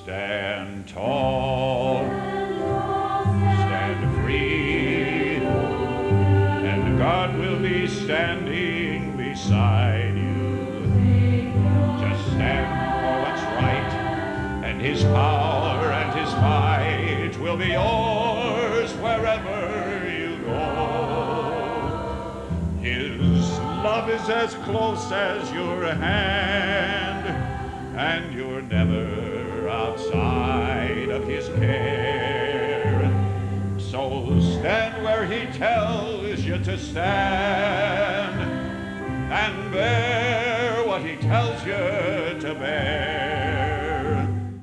Stand tall, stand free, and God will be standing beside you. Just stand for what's right, and His power and His might will be yours wherever you go. His love is as close as your hand, and you're never outside of His care. So stand where He tells you to stand, and bear what He tells you to bear.